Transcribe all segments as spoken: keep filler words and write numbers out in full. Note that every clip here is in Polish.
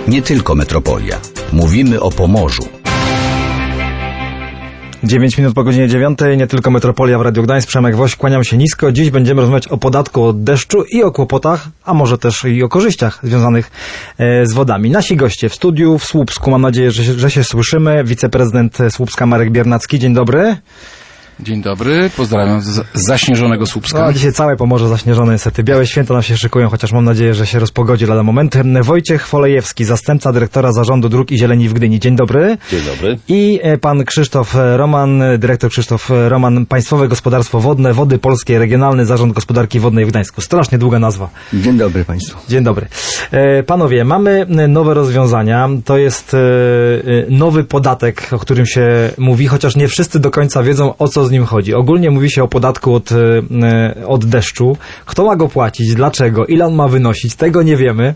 Nie tylko metropolia. Mówimy o Pomorzu. dziewięć minut po godzinie dziewiątej, nie tylko Metropolia w Radiu Gdańsk. Przemek Woś, kłaniam się nisko. Dziś będziemy rozmawiać o podatku od deszczu i o kłopotach, a może też i o korzyściach związanych e, z wodami. Nasi goście w studiu w Słupsku, mam nadzieję, że, że się słyszymy. Wiceprezydent Słupska Marek Biernacki, dzień dobry. Dzień dobry, pozdrawiam z zaśnieżonego Słupska. No, dzisiaj całe Pomorze zaśnieżone niestety. Białe święta nam się szykują, chociaż mam nadzieję, że się rozpogodzi lada moment. Wojciech Folejewski, zastępca dyrektora Zarządu Dróg i Zieleni w Gdyni. Dzień dobry. Dzień dobry. I pan Krzysztof Roman, dyrektor Krzysztof Roman, Państwowe Gospodarstwo Wodne, Wody Polskie, Regionalny Zarząd Gospodarki Wodnej w Gdańsku. Strasznie długa nazwa. Dzień dobry Państwu. Dzień dobry. Panowie, mamy nowe rozwiązania. To jest nowy podatek, o którym się mówi, chociaż nie wszyscy do końca wiedzą, o co z nim chodzi. Ogólnie mówi się o podatku od, od deszczu. Kto ma go płacić? Dlaczego? Ile on ma wynosić? Tego nie wiemy.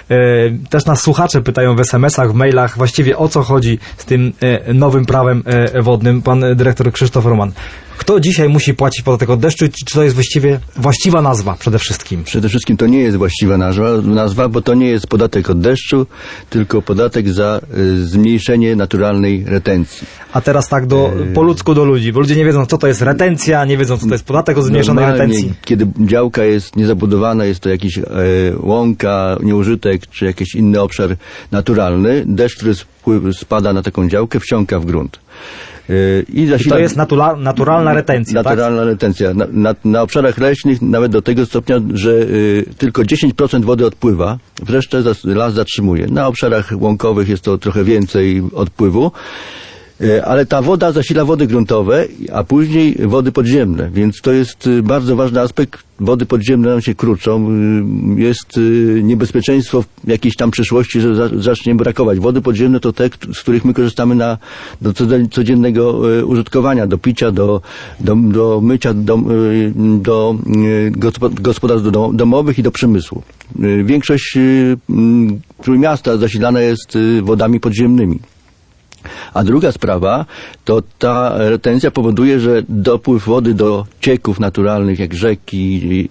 Też nas słuchacze pytają w es em esach, w mailach właściwie o co chodzi z tym nowym prawem wodnym. Pan dyrektor Krzysztof Roman. Kto dzisiaj musi płacić podatek od deszczu? Czy to jest właściwie właściwa nazwa przede wszystkim? Przede wszystkim to nie jest właściwa nazwa, nazwa bo to nie jest podatek od deszczu, tylko podatek za y, zmniejszenie naturalnej retencji. A teraz tak do, po ludzku do ludzi, bo ludzie nie wiedzą, co to jest retencja, nie wiedzą, co to jest podatek od zmniejszonej Normalnie, retencji. Kiedy działka jest niezabudowana, jest to jakiś e, łąka, nieużytek, czy jakiś inny obszar naturalny, deszcz, który spływ, spada na taką działkę, wsiąka w grunt. I, zasila... I to jest natura, naturalna retencja, Naturalna tak? retencja. Na, na, na obszarach leśnych nawet do tego stopnia, że y, tylko dziesięć procent wody odpływa, resztę zas, las zatrzymuje. Na obszarach łąkowych jest to trochę więcej odpływu, y, ale ta woda zasila wody gruntowe, a później wody podziemne, więc to jest y, bardzo ważny aspekt. Wody podziemne nam się kruczą, y, jest y, niebezpieczeństwo w jakiejś tam przyszłości, że za, zacznie brakować. Wody podziemne to te, z których my korzystamy na, do codziennego y, użytkowania, do picia, do, do, do mycia, do, y, do y, gospodarstw domowych i do przemysłu. Y, większość y, y, Trójmiasta zasilana jest y, wodami podziemnymi. A druga sprawa, to ta retencja powoduje, że dopływ wody do cieków naturalnych, jak rzeki,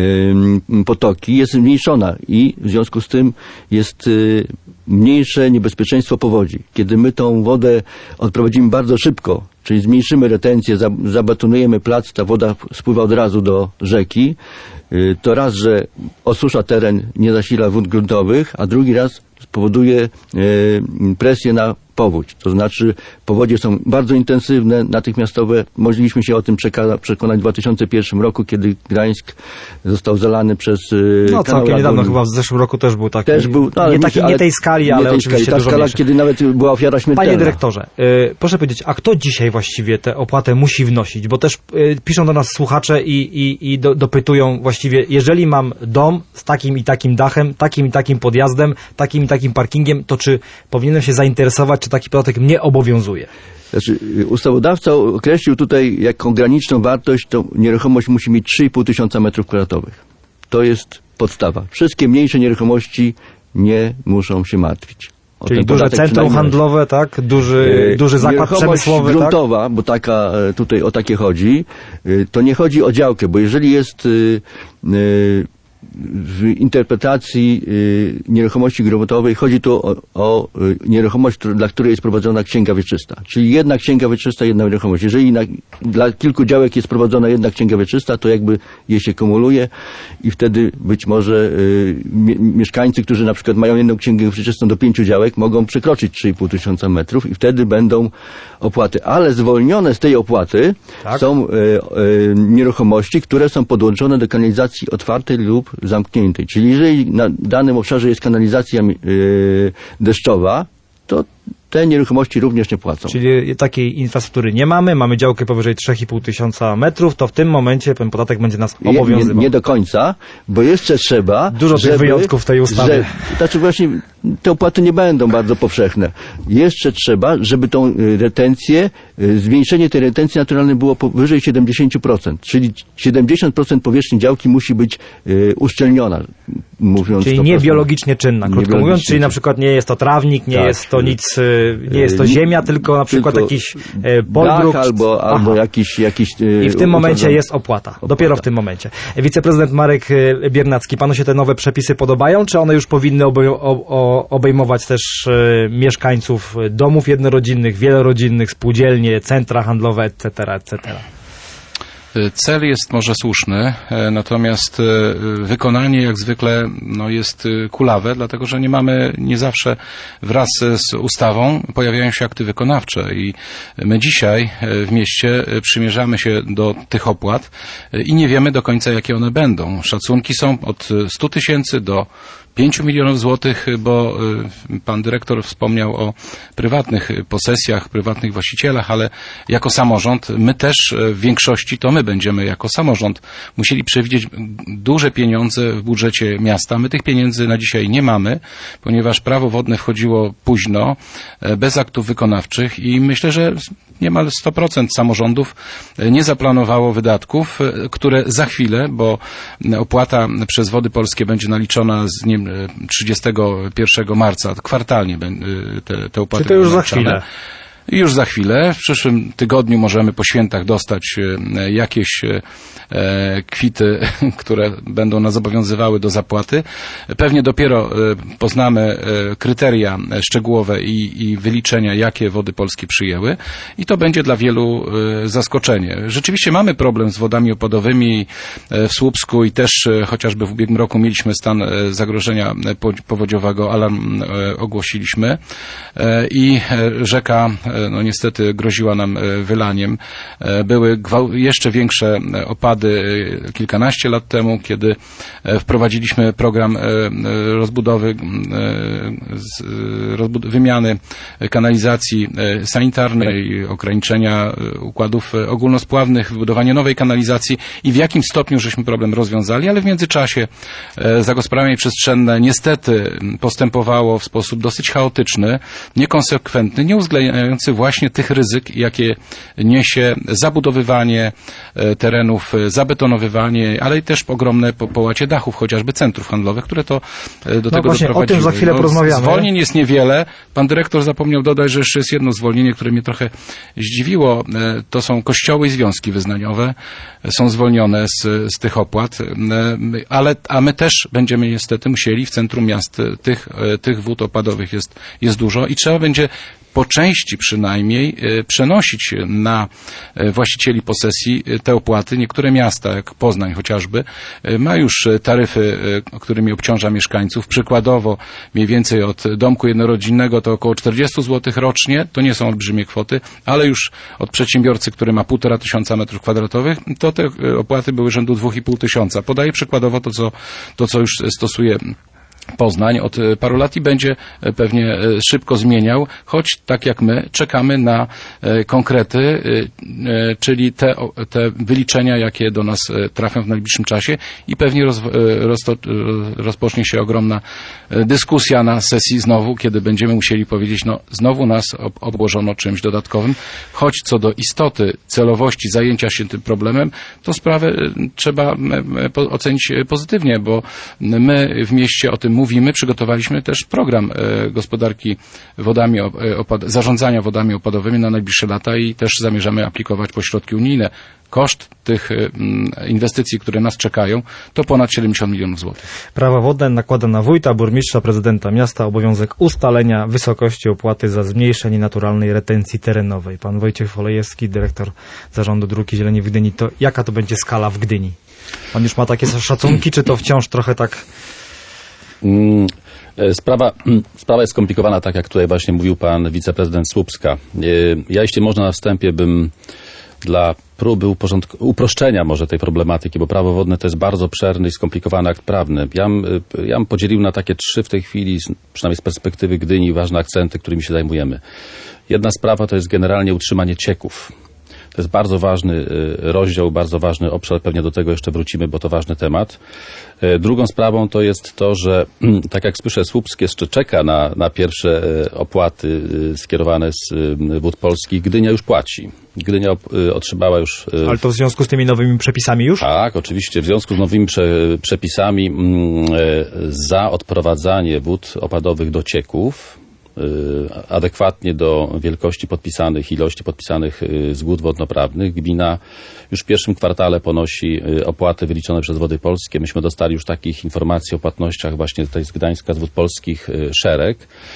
yy, potoki, jest zmniejszona i w związku z tym jest yy, mniejsze niebezpieczeństwo powodzi. Kiedy my tą wodę odprowadzimy bardzo szybko, czyli zmniejszymy retencję, zabetonujemy plac, ta woda spływa od razu do rzeki, yy, to raz, że osusza teren, nie zasila wód gruntowych, a drugi raz spowoduje yy, presję na powódź. To znaczy powodzie są bardzo intensywne, natychmiastowe. Mogliśmy się o tym przekonać w dwa tysiące pierwszym roku, kiedy Gdańsk został zalany przez No całkiem niedawno, chyba w zeszłym roku też był taki. Też był, no, ale nie, taki, ale, nie tej skali, nie ale tej oczywiście skali. Ta dużo skala, mniejsza. kiedy nawet była ofiara śmiertelna. Panie dyrektorze, y, proszę powiedzieć, a kto dzisiaj właściwie tę opłatę musi wnosić? Bo też y, piszą do nas słuchacze i, i, i do, dopytują właściwie, jeżeli mam dom z takim i takim dachem, takim i takim podjazdem, takim i takim parkingiem, to czy powinienem się zainteresować, czy taki podatek mnie obowiązuje? Znaczy, ustawodawca określił tutaj jako graniczną wartość, to nieruchomość musi mieć trzy i pół tysiąca metrów kwadratowych. To jest podstawa. Wszystkie mniejsze nieruchomości nie muszą się martwić. O Czyli duże centrum handlowe, tak? Duży, duży zakład przemysłowy, gruntowa, tak? Bo taka, tutaj o takie chodzi, to nie chodzi o działkę, bo jeżeli jest w interpretacji y, nieruchomości gruntowej chodzi tu o, o y, nieruchomość, który, dla której jest prowadzona księga wieczysta. Czyli jedna księga wieczysta, jedna nieruchomość. Jeżeli na, dla kilku działek jest prowadzona jedna księga wieczysta, to jakby je się kumuluje i wtedy być może y, mie, mieszkańcy, którzy na przykład mają jedną księgę wieczystą do pięciu działek, mogą przekroczyć trzy i pół tysiąca metrów i wtedy będą opłaty. Ale zwolnione z tej opłaty tak. są y, y, nieruchomości, które są podłączone do kanalizacji otwartej lub zamkniętej. Czyli jeżeli na danym obszarze jest kanalizacja yy, deszczowa, to te nieruchomości również nie płacą. Czyli takiej infrastruktury nie mamy, mamy działkę powyżej trzy i pół tysiąca metrów, to w tym momencie ten podatek będzie nas obowiązywał. Nie, nie do końca, bo jeszcze trzeba... Dużo żeby, tych wyjątków w tej ustawie. Że, znaczy właśnie te opłaty nie będą bardzo powszechne. Jeszcze trzeba, żeby tą retencję, zwiększenie tej retencji naturalnej było powyżej siedemdziesiąt procent. Czyli siedemdziesiąt procent powierzchni działki musi być y, uszczelniona. Mówiąc czyli to nie prosto. biologicznie czynna, krótko mówiąc, czyli na przykład nie jest to trawnik, nie tak. jest to nic, nie jest to ziemia, tylko na przykład tylko jakiś polbruk. albo, albo jakiś, jakiś... I w tym momencie jest opłata. opłata. Dopiero w tym momencie. Wiceprezydent Marek Biernacki, panu się te nowe przepisy podobają, czy one już powinny obo- o, to obejmować też e, mieszkańców domów jednorodzinnych, wielorodzinnych, spółdzielnie, centra handlowe, et cetera, et cetera. Cel jest może słuszny, natomiast wykonanie jak zwykle no, jest kulawe, dlatego że nie mamy, nie zawsze wraz z ustawą pojawiają się akty wykonawcze i my dzisiaj w mieście przymierzamy się do tych opłat i nie wiemy do końca, jakie one będą. Szacunki są od stu tysięcy do pięciu milionów złotych, bo pan dyrektor wspomniał o prywatnych posesjach, prywatnych właścicielach, ale jako samorząd, my też w większości, to my będziemy jako samorząd musieli przewidzieć duże pieniądze w budżecie miasta. My tych pieniędzy na dzisiaj nie mamy, ponieważ prawo wodne wchodziło późno, bez aktów wykonawczych i myślę, że niemal sto procent samorządów nie zaplanowało wydatków, które za chwilę, bo opłata przez Wody Polskie będzie naliczona z nie, trzydziestego pierwszego marca, kwartalnie te, te opłaty. Czy to już za chwilę? Już za chwilę. W przyszłym tygodniu możemy po świętach dostać jakieś kwity, które będą nas zobowiązywały do zapłaty. Pewnie dopiero poznamy kryteria szczegółowe i, i wyliczenia, jakie Wody Polskie przyjęły i to będzie dla wielu zaskoczenie. Rzeczywiście mamy problem z wodami opadowymi w Słupsku i też chociażby w ubiegłym roku mieliśmy stan zagrożenia powodziowego, alarm ogłosiliśmy i rzeka no niestety groziła nam wylaniem. Były gwał- jeszcze większe opady kilkanaście lat temu, kiedy wprowadziliśmy program rozbudowy, rozbud- wymiany kanalizacji sanitarnej, ograniczenia układów ogólnospławnych, wybudowanie nowej kanalizacji i w jakim stopniu żeśmy problem rozwiązali, ale w międzyczasie zagospodarowanie przestrzenne niestety postępowało w sposób dosyć chaotyczny, niekonsekwentny, nieuwzględniający właśnie tych ryzyk, jakie niesie zabudowywanie terenów, zabetonowywanie, ale i też ogromne połacie dachów, chociażby centrów handlowych, które to do no tego właśnie, doprowadziły. o tym za chwilę no, porozmawiamy. Zwolnień jest niewiele. Pan dyrektor zapomniał dodać, że jeszcze jest jedno zwolnienie, które mnie trochę zdziwiło. To są kościoły i związki wyznaniowe. Są zwolnione z, z tych opłat, ale, a my też będziemy niestety musieli w centrum miast tych, tych wód opadowych jest, jest dużo i trzeba będzie po części przynajmniej przenosić na właścicieli posesji te opłaty. Niektóre miasta, jak Poznań chociażby, ma już taryfy, którymi obciąża mieszkańców. Przykładowo mniej więcej od domku jednorodzinnego to około czterdzieści złotych rocznie. To nie są olbrzymie kwoty, ale już od przedsiębiorcy, który ma półtora tysiąca metrów kwadratowych, to te opłaty były rzędu dwóch i pół tysiąca. Podaję przykładowo to, co, to, co już stosuje Poznań od paru lat i będzie pewnie szybko zmieniał, choć tak jak my czekamy na konkrety, czyli te, te wyliczenia, jakie do nas trafią w najbliższym czasie i pewnie roz, rozto, rozpocznie się ogromna dyskusja na sesji znowu, kiedy będziemy musieli powiedzieć, no znowu nas obłożono czymś dodatkowym, choć co do istoty, celowości zajęcia się tym problemem, to sprawę trzeba ocenić pozytywnie, bo my w mieście o tym mówimy, przygotowaliśmy też program e, gospodarki wodami, opad- zarządzania wodami opadowymi na najbliższe lata i też zamierzamy aplikować po środki unijne. Koszt tych mm, inwestycji, które nas czekają, to ponad siedemdziesiąt milionów złotych. Prawo wodne nakłada na wójta, burmistrza, prezydenta miasta obowiązek ustalenia wysokości opłaty za zmniejszenie naturalnej retencji terenowej. Pan Wojciech Wolejewski, dyrektor Zarządu Dróg i Zieleni w Gdyni. To jaka to będzie skala w Gdyni? Pan już ma takie szacunki, czy to wciąż trochę tak... Sprawa, sprawa jest skomplikowana, tak jak tutaj właśnie mówił pan wiceprezydent Słupska. Ja, jeśli można, na wstępie bym dla próby uporządk- uproszczenia może tej problematyki, bo prawo wodne to jest bardzo obszerny i skomplikowany akt prawny. Ja bym, ja bym podzielił na takie trzy w tej chwili, przynajmniej z perspektywy Gdyni, ważne akcenty, którymi się zajmujemy. Jedna sprawa to jest generalnie utrzymanie cieków. To jest bardzo ważny rozdział, bardzo ważny obszar, pewnie do tego jeszcze wrócimy, bo to ważny temat. Drugą sprawą to jest to, że tak jak słyszę, Słupsk jeszcze czeka na, na pierwsze opłaty skierowane z Wód Polskich. Gdynia już płaci. Gdynia otrzymała już... Ale to w związku z tymi nowymi przepisami już? Tak, oczywiście. W związku z nowymi prze, przepisami za odprowadzanie wód opadowych do cieków adekwatnie do wielkości podpisanych, ilości podpisanych zgód wodnoprawnych. Gmina już w pierwszym kwartale ponosi opłaty wyliczone przez Wody Polskie. Myśmy dostali już takich informacji o płatnościach właśnie tutaj z Gdańska, z Wód Polskich szereg.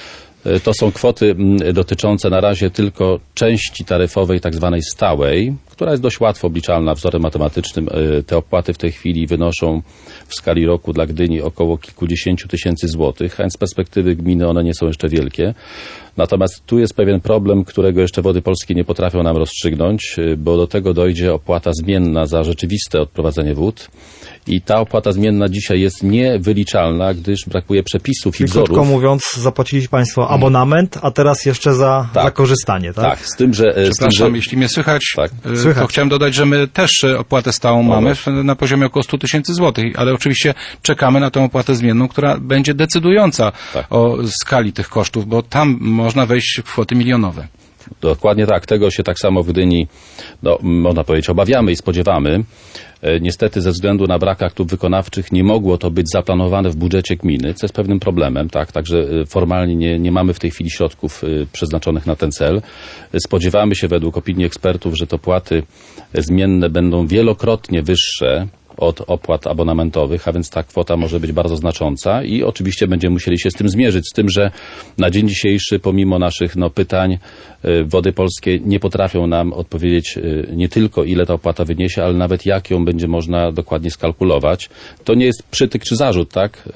To są kwoty dotyczące na razie tylko części taryfowej, tak zwanej stałej, która jest dość łatwo obliczalna wzorem matematycznym. Te opłaty w tej chwili wynoszą w skali roku dla Gdyni około kilkudziesięciu tysięcy złotych, a więc z perspektywy gminy one nie są jeszcze wielkie. Natomiast tu jest pewien problem, którego jeszcze Wody Polskie nie potrafią nam rozstrzygnąć, bo do tego dojdzie opłata zmienna za rzeczywiste odprowadzenie wód. I ta opłata zmienna dzisiaj jest niewyliczalna, gdyż brakuje przepisów Czyli i wzorów. krótko mówiąc, zapłacili Państwo abonament, a teraz jeszcze za, tak. za korzystanie, tak? Tak, z tym, że... Przepraszam, z tym, że... jeśli mnie słychać, Tak. y, Słychać. to chciałem dodać, że my też opłatę stałą No mamy właśnie. w, na poziomie około stu tysięcy złotych, ale oczywiście czekamy na tę opłatę zmienną, która będzie decydująca Tak. o skali tych kosztów, bo tam można wejść w kwoty milionowe. Dokładnie tak. Tego się tak samo w Gdyni, no, można powiedzieć, obawiamy i spodziewamy. E, niestety ze względu na brak aktów wykonawczych nie mogło to być zaplanowane w budżecie gminy, co jest pewnym problemem, tak? Także e, formalnie nie, nie mamy w tej chwili środków e, przeznaczonych na ten cel. E, spodziewamy się według opinii ekspertów, że to płaty zmienne będą wielokrotnie wyższe od opłat abonamentowych, a więc ta kwota może być bardzo znacząca i oczywiście będziemy musieli się z tym zmierzyć, z tym, że na dzień dzisiejszy pomimo naszych no, pytań y, Wody Polskie nie potrafią nam odpowiedzieć y, nie tylko ile ta opłata wyniesie, ale nawet jak ją będzie można dokładnie skalkulować. To nie jest przytyk czy zarzut, tak?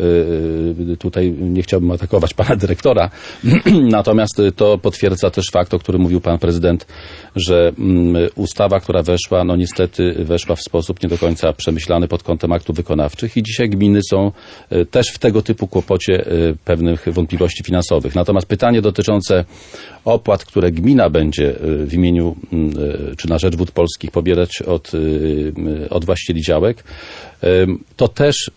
Y, tutaj nie chciałbym atakować pana dyrektora, natomiast y, to potwierdza też fakt, o którym mówił pan prezydent, że y, ustawa, która weszła, no niestety weszła w sposób nie do końca przemyślany pod kątem aktów wykonawczych i dzisiaj gminy są y, też w tego typu kłopocie y, pewnych wątpliwości finansowych. Natomiast pytanie dotyczące opłat, które gmina będzie y, w imieniu y, czy na rzecz Wód Polskich pobierać od, y, od właścicieli działek, y, to też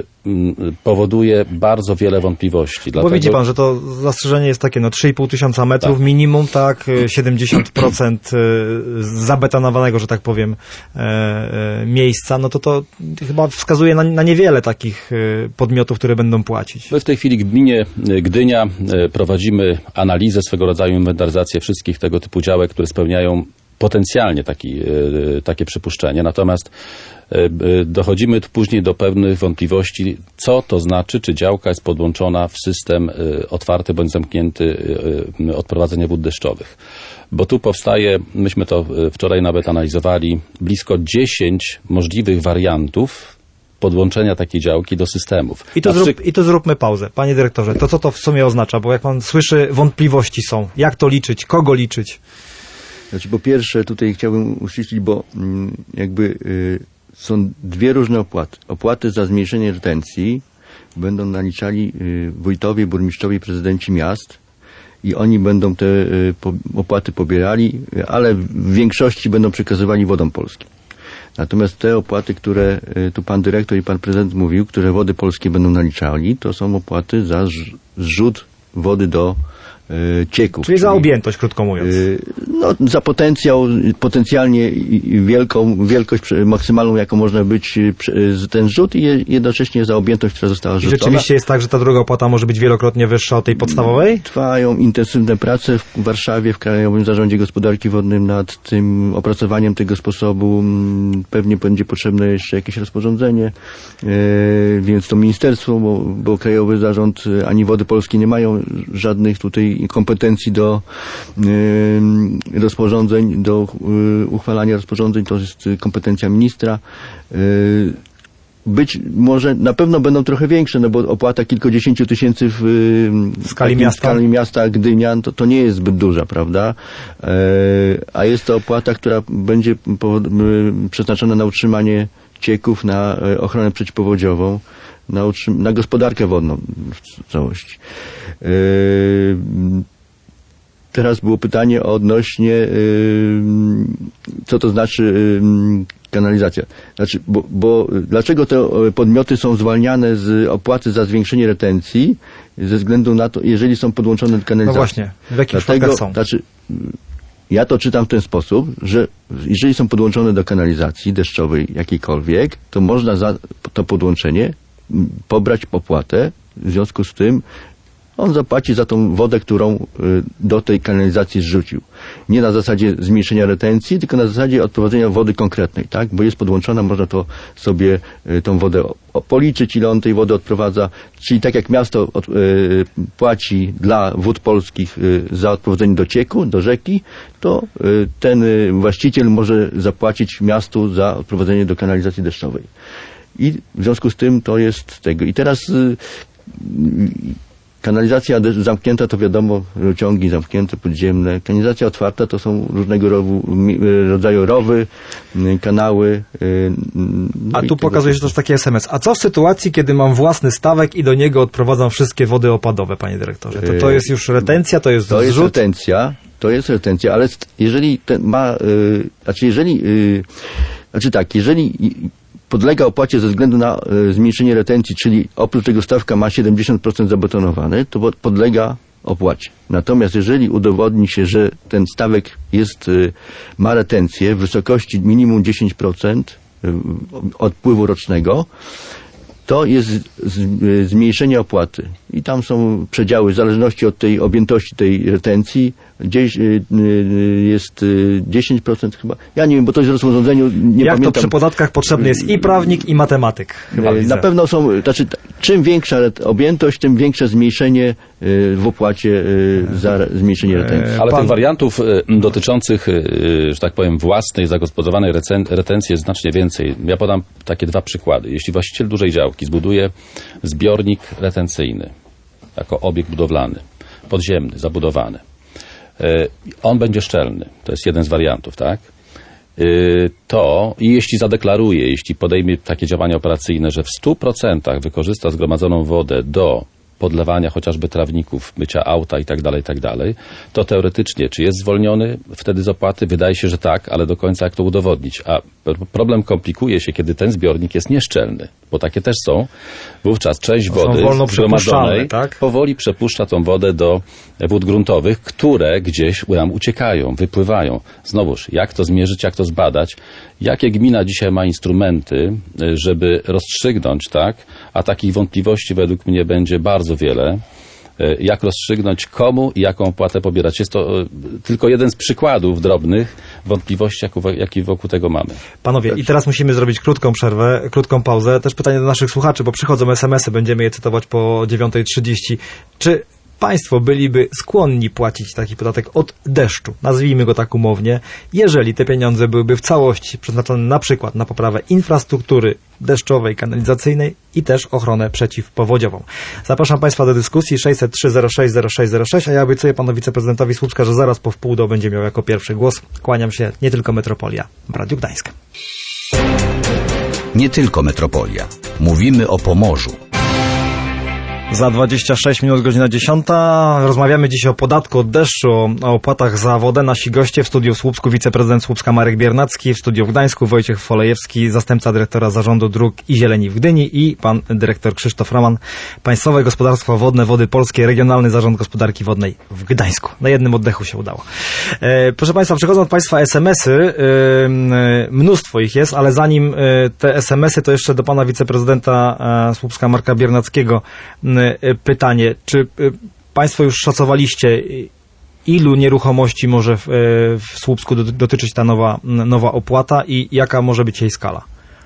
powoduje bardzo wiele wątpliwości. Bo Dlatego... widzi pan, że to zastrzeżenie jest takie, no trzy i pół tysiąca metrów tak. minimum, tak, siedemdziesiąt procent zabetonowanego, że tak powiem, e, e, miejsca, no to to chyba wskazuje na, na niewiele takich podmiotów, które będą płacić. My w tej chwili w gminie Gdynia prowadzimy analizę, swego rodzaju inwentaryzację wszystkich tego typu działek, które spełniają potencjalnie taki, takie przypuszczenie. Natomiast dochodzimy później do pewnych wątpliwości, co to znaczy, czy działka jest podłączona w system otwarty bądź zamknięty odprowadzenia wód deszczowych. Bo tu powstaje, myśmy to wczoraj nawet analizowali, blisko dziesięć możliwych wariantów podłączenia takiej działki do systemów. I to, Na zrób, I to zróbmy pauzę. Panie dyrektorze, to co to w sumie oznacza? Bo jak pan słyszy, wątpliwości są. Jak to liczyć? Kogo liczyć? Znaczy, po pierwsze, tutaj chciałbym uściślić, bo mm, jakby y, są dwie różne opłaty. Opłaty za zmniejszenie retencji będą naliczali y, wójtowie, burmistrzowie, prezydenci miast i oni będą te y, po, opłaty pobierali, y, ale w większości będą przekazywali Wodom Polskim. Natomiast te opłaty, które y, tu pan dyrektor i pan prezydent mówił, które Wody Polskie będą naliczali, to są opłaty za zrzut wody do cieków. Czyli za objętość, krótko mówiąc. No, za potencjał, potencjalnie wielką, wielkość maksymalną, jaką można być ten rzut i jednocześnie za objętość, która została rzucona. I rzeczywiście jest tak, że ta druga opłata może być wielokrotnie wyższa od tej podstawowej? Trwają intensywne prace w Warszawie, w Krajowym Zarządzie Gospodarki Wodnej nad tym opracowaniem tego sposobu. Pewnie będzie potrzebne jeszcze jakieś rozporządzenie, więc to ministerstwo, bo, bo Krajowy Zarząd ani Wody Polskie nie mają żadnych tutaj kompetencji do y, rozporządzeń, do y, uchwalania rozporządzeń, to jest kompetencja ministra. Y, być może, na pewno będą trochę większe, no bo opłata kilkudziesięciu tysięcy w, w skali miasta, skali miasta Gdynia, to, to nie jest zbyt duża, prawda? Y, a jest to opłata, która będzie po, y, przeznaczona na utrzymanie cieków, na y, ochronę przeciwpowodziową, na, utrzym- na gospodarkę wodną w całości. Yy, teraz było pytanie odnośnie yy, co to znaczy yy, kanalizacja. Znaczy, bo, bo dlaczego te podmioty są zwalniane z opłaty za zwiększenie retencji ze względu na to, jeżeli są podłączone do kanalizacji? No właśnie, w jakich Dlatego, przypadkach są? Znaczy, ja to czytam w ten sposób, że jeżeli są podłączone do kanalizacji deszczowej jakiejkolwiek, to można za to podłączenie pobrać opłatę, w związku z tym on zapłaci za tą wodę, którą y, do tej kanalizacji zrzucił. Nie na zasadzie zmniejszenia retencji, tylko na zasadzie odprowadzenia wody konkretnej, tak? Bo jest podłączona, można to sobie y, tą wodę o, o, policzyć, ile on tej wody odprowadza. Czyli tak jak miasto od, y, płaci dla Wód Polskich y, za odprowadzenie do cieku, do rzeki, to y, ten y, właściciel może zapłacić miastu za odprowadzenie do kanalizacji deszczowej. I w związku z tym to jest tego. I teraz y, kanalizacja zamknięta to wiadomo, ciągi zamknięte, podziemne. Kanalizacja otwarta to są różnego rowu, rodzaju rowy, kanały. No a tu pokazuje się też taki es em es. A co w sytuacji, kiedy mam własny stawek i do niego odprowadzam wszystkie wody opadowe, panie dyrektorze? To, to jest już retencja, to jest To zrzut? jest retencja, to jest retencja, ale jeżeli ten ma, yy, znaczy jeżeli, yy, znaczy tak, jeżeli podlega opłacie ze względu na y, zmniejszenie retencji, czyli oprócz tego stawka ma siedemdziesiąt procent zabetonowany, to podlega opłacie. Natomiast jeżeli udowodni się, że ten stawek jest, y, ma retencję w wysokości minimum dziesięć procent y, odpływu rocznego, to jest z, y, zmniejszenie opłaty. I tam są przedziały w zależności od tej objętości tej retencji. Gdzieś y, y, jest y, dziesięć procent chyba. Ja nie wiem, bo to jest w rozporządzeniu, nie Jak pamiętam. to przy podatkach potrzebny jest i prawnik, i matematyk. Chyba Na widzę. pewno są, znaczy czym większa objętość, tym większe zmniejszenie y, w opłacie y, za zmniejszenie retencji. Ale Pan- tych wariantów y, dotyczących, y, że tak powiem, własnej, zagospodarowanej recen- retencji jest znacznie więcej. Ja podam takie dwa przykłady. Jeśli właściciel dużej działki zbuduje zbiornik retencyjny jako obiekt budowlany, podziemny, zabudowany, y, on będzie szczelny. To jest jeden z wariantów, tak? Y, to i jeśli zadeklaruje, jeśli podejmie takie działania operacyjne, że w stu procentach wykorzysta zgromadzoną wodę do podlewania chociażby trawników, mycia auta i tak dalej, i tak dalej, to teoretycznie, czy jest zwolniony wtedy z opłaty? Wydaje się, że tak, ale do końca jak to udowodnić? A problem komplikuje się, kiedy ten zbiornik jest nieszczelny, bo takie też są. Wówczas część Są wody wolno zgromadzonej przepuszczalne, tak? powoli przepuszcza tą wodę do wód gruntowych, które gdzieś nam uciekają, wypływają. Znowuż, jak to zmierzyć, jak to zbadać? Jakie gmina dzisiaj ma instrumenty, żeby rozstrzygnąć, tak? A takich wątpliwości według mnie będzie bardzo wiele. Jak rozstrzygnąć, komu i jaką opłatę pobierać. Jest to tylko jeden z przykładów drobnych wątpliwości, jakie wokół tego mamy. Panowie, i teraz musimy zrobić krótką przerwę, krótką pauzę. Też pytanie do naszych słuchaczy, bo przychodzą es em esy, będziemy je cytować po dziewiątej trzydzieści. Czy państwo byliby skłonni płacić taki podatek od deszczu, nazwijmy go tak umownie, jeżeli te pieniądze byłyby w całości przeznaczone na przykład na poprawę infrastruktury deszczowej, kanalizacyjnej i też ochronę przeciwpowodziową. Zapraszam Państwa do dyskusji sześćset trzy zero sześć zero sześć zero sześć, a ja obiecuję panu wiceprezydentowi Słupska, że zaraz po wpół do będzie miał jako pierwszy głos. Kłaniam się, nie tylko Metropolia w Radiu Gdańsk. Nie tylko Metropolia. Mówimy o Pomorzu. Za dwadzieścia sześć minut, godzina dziesiąta. Rozmawiamy dziś o podatku od deszczu, o opłatach za wodę. Nasi goście w studiu w Słupsku, wiceprezydent Słupska Marek Biernacki, w studiu w Gdańsku Wojciech Folejewski, zastępca dyrektora Zarządu Dróg i Zieleni w Gdyni i pan dyrektor Krzysztof Roman, Państwowe Gospodarstwo Wodne Wody Polskie, Regionalny Zarząd Gospodarki Wodnej w Gdańsku. Na jednym oddechu się udało. E, proszę Państwa, przychodzą od Państwa es em esy. E, mnóstwo ich jest, ale zanim e, te es em esy, to jeszcze do pana wiceprezydenta e, Słupska Marka Biernackiego pytanie, czy Państwo już szacowaliście, ilu nieruchomości może w, w Słupsku dotyczyć ta nowa, nowa opłata i jaka może być jej skala?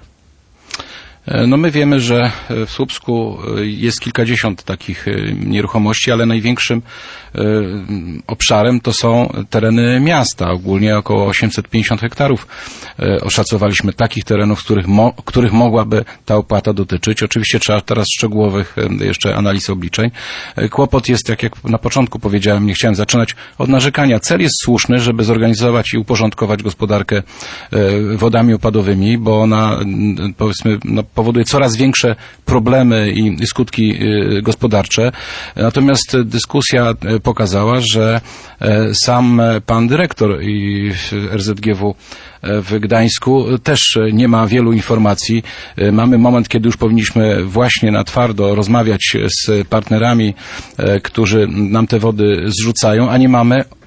No my wiemy, że w Słupsku jest kilkadziesiąt takich nieruchomości, ale największym obszarem to są tereny miasta. Ogólnie około osiemset pięćdziesiąt hektarów oszacowaliśmy takich terenów, których, mo, których mogłaby ta opłata dotyczyć. Oczywiście trzeba teraz szczegółowych jeszcze analiz obliczeń. Kłopot jest, tak jak na początku powiedziałem, nie chciałem zaczynać od narzekania. Cel jest słuszny, żeby zorganizować i uporządkować gospodarkę wodami opadowymi, bo ona, powiedzmy, no, powoduje coraz większe problemy i skutki gospodarcze. Natomiast dyskusja pokazała, że sam pan dyrektor i er zet gie wu w Gdańsku też nie ma wielu informacji. Mamy moment, kiedy już powinniśmy właśnie na twardo rozmawiać z partnerami, którzy nam te wody zrzucają, a nie mamy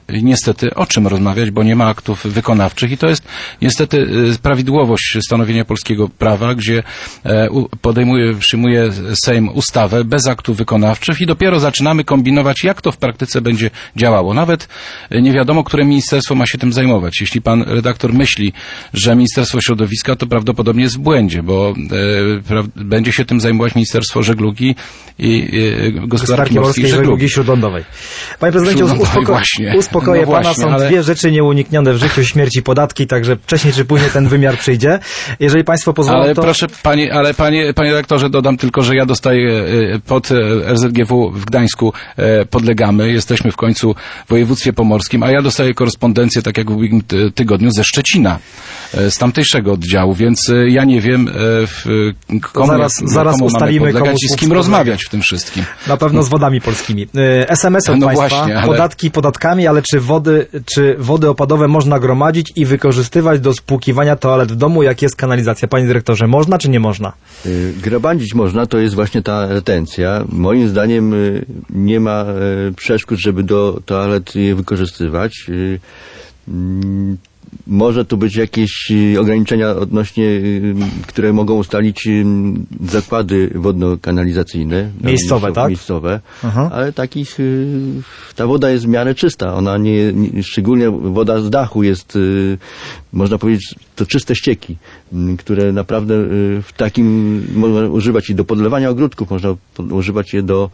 niestety o czym rozmawiać, bo nie ma aktów wykonawczych i to jest niestety y, prawidłowość stanowienia polskiego prawa, gdzie e, u, podejmuje, przyjmuje Sejm ustawę bez aktów wykonawczych i dopiero zaczynamy kombinować, jak to w praktyce będzie działało. Nawet y, nie wiadomo, które ministerstwo ma się tym zajmować. Jeśli pan redaktor myśli, że Ministerstwo Środowiska, to prawdopodobnie jest w błędzie, bo y, pra, będzie się tym zajmować Ministerstwo Żeglugi i y, Gospodarki Morskiej i Żeglugi Śródlądowej. Panie prezydencie, uspoko właśnie. uspokoję no pana, właśnie, są ale... dwie rzeczy nieuniknione w życiu, śmierć i podatki, także wcześniej czy później ten wymiar przyjdzie. Jeżeli państwo pozwolą, ale to... proszę, panie, ale panie, panie redaktorze, dodam tylko, że ja dostaję pod R Z G W w Gdańsku podlegamy, jesteśmy w końcu w województwie pomorskim, a ja dostaję korespondencję, tak jak w ubiegłym tygodniu, ze Szczecina, z tamtejszego oddziału, więc ja nie wiem, komu, zaraz, zaraz komu ustalimy, mamy podlegać komu i z kim rozmawiać w tym wszystkim. Na pewno z wodami polskimi. S M S od no państwa, właśnie, ale... podatki podatkami, ale czy wody, czy wody opadowe można gromadzić i wykorzystywać do spłukiwania toalet w domu, jak jest kanalizacja? Panie dyrektorze, można czy nie można? Y, gromadzić można, to jest właśnie ta retencja. Moim zdaniem y, nie ma y, przeszkód, żeby do toalet je wykorzystywać. Y, y, Może tu być jakieś ograniczenia odnośnie, które mogą ustalić zakłady wodno-kanalizacyjne. Miejscowe, tak? Miejscowe, Aha. ale takich, ta woda jest w miarę czysta. Ona nie, nie, szczególnie woda z dachu jest, można powiedzieć, to czyste ścieki, które naprawdę w takim można używać i do podlewania ogródków, można używać je do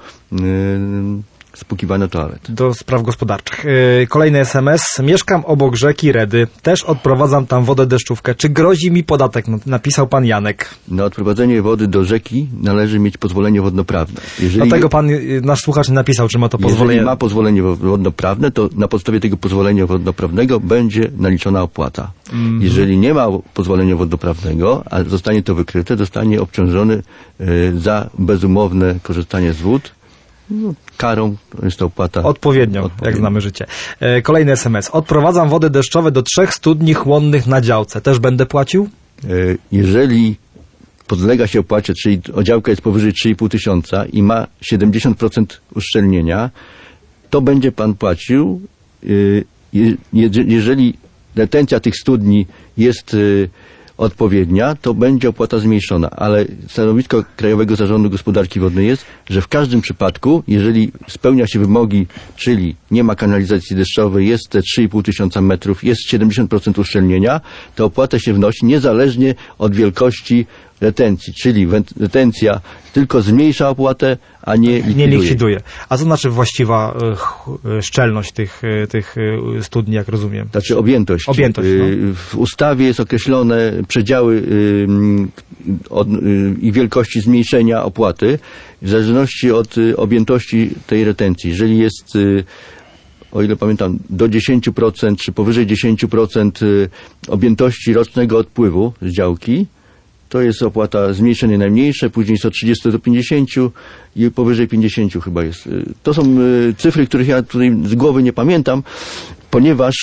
spłukiwania toalet. Do spraw gospodarczych. Yy, kolejny S M S. Mieszkam obok rzeki Redy. Też odprowadzam tam wodę deszczówkę. Czy grozi mi podatek? Napisał pan Janek. Na odprowadzenie wody do rzeki należy mieć pozwolenie wodnoprawne. Jeżeli, Dlatego pan, nasz słuchacz nie napisał, czy ma to pozwolenie. Jeżeli ma pozwolenie wodnoprawne, to na podstawie tego pozwolenia wodnoprawnego będzie naliczona opłata. Mm-hmm. Jeżeli nie ma pozwolenia wodnoprawnego, a zostanie to wykryte, zostanie obciążony y, za bezumowne korzystanie z wód, no, karą jest to opłata. Odpowiednią, Odpowiednio. Jak znamy życie. E, kolejny S M S. Odprowadzam wody deszczowe do trzech studni chłonnych na działce. Też będę płacił? E, jeżeli podlega się opłacie, czyli działka jest powyżej trzy i pół tysiąca i ma siedemdziesiąt procent uszczelnienia, to będzie pan płacił, e, je, jeżeli retencja tych studni jest e, odpowiednia, to będzie opłata zmniejszona, ale stanowisko Krajowego Zarządu Gospodarki Wodnej jest, że w każdym przypadku, jeżeli spełnia się wymogi, czyli nie ma kanalizacji deszczowej, jest te trzy i pół tysiąca metrów, jest siedemdziesiąt procent uszczelnienia, to opłatę się wnosi niezależnie od wielkości retencji, czyli retencja tylko zmniejsza opłatę, a nie likwiduje. Nie likwiduje. A co znaczy właściwa y, szczelność tych, y, tych y, studni, jak rozumiem? Znaczy objętość. Objętość, no. W ustawie jest określone przedziały y, od, y, i wielkości zmniejszenia opłaty w zależności od y, objętości tej retencji. Jeżeli jest y, o ile pamiętam, do dziesięć procent czy powyżej dziesięć procent objętości rocznego odpływu z działki, to jest opłata zmniejszenie najmniejsze, później jest od trzydziestu do pięćdziesięciu i powyżej pięćdziesięciu chyba jest. To są cyfry, których ja tutaj z głowy nie pamiętam, ponieważ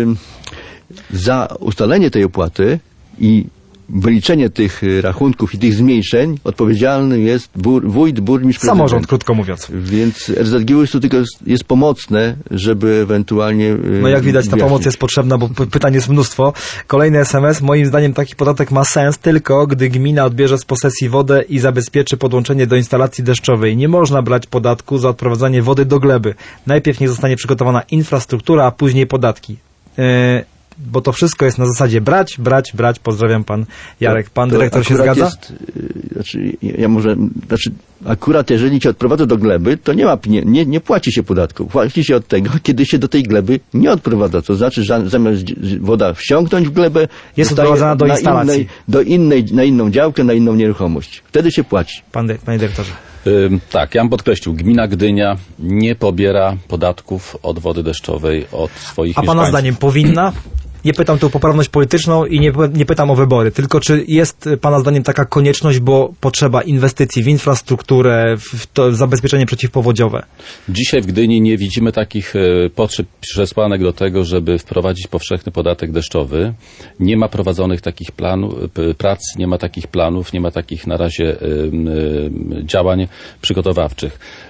za ustalenie tej opłaty i wyliczenie tych rachunków i tych zmniejszeń odpowiedzialny jest bur, wójt, burmistrz, prezydent. Samorząd, krótko mówiąc. Więc R Z G W jest tu tylko jest, jest pomocne, żeby ewentualnie... No jak widać, ta pomoc jest potrzebna, bo pytań jest mnóstwo. Kolejny S M S. Moim zdaniem taki podatek ma sens tylko, gdy gmina odbierze z posesji wodę i zabezpieczy podłączenie do instalacji deszczowej. Nie można brać podatku za odprowadzanie wody do gleby. Najpierw niech zostanie przygotowana infrastruktura, a później podatki. Yy, bo to wszystko jest na zasadzie brać, brać, brać. Pozdrawiam pan Jarek. Pan to dyrektor się zgadza? Jest, znaczy, ja może, znaczy, akurat jeżeli cię odprowadza do gleby, to nie ma, nie, nie, nie płaci się podatku. Płaci się od tego, kiedy się do tej gleby nie odprowadza. To znaczy, że zamiast woda wsiąknąć w glebę, jest odprowadzana do instalacji. Innej, do innej, na inną działkę, na inną nieruchomość. Wtedy się płaci. Pan, panie dyrektorze. Ym, tak, ja bym podkreślił, gmina Gdynia nie pobiera podatków od wody deszczowej od swoich A mieszkańców. pana zdaniem powinna? Nie pytam tu o poprawność polityczną i nie, nie pytam o wybory, tylko czy jest pana zdaniem taka konieczność, bo potrzeba inwestycji w infrastrukturę, w to zabezpieczenie przeciwpowodziowe? Dzisiaj w Gdyni nie widzimy takich e, potrzeb przesłanek do tego, żeby wprowadzić powszechny podatek deszczowy. Nie ma prowadzonych takich planów, p, prac, nie ma takich planów, nie ma takich na razie e, e, działań przygotowawczych.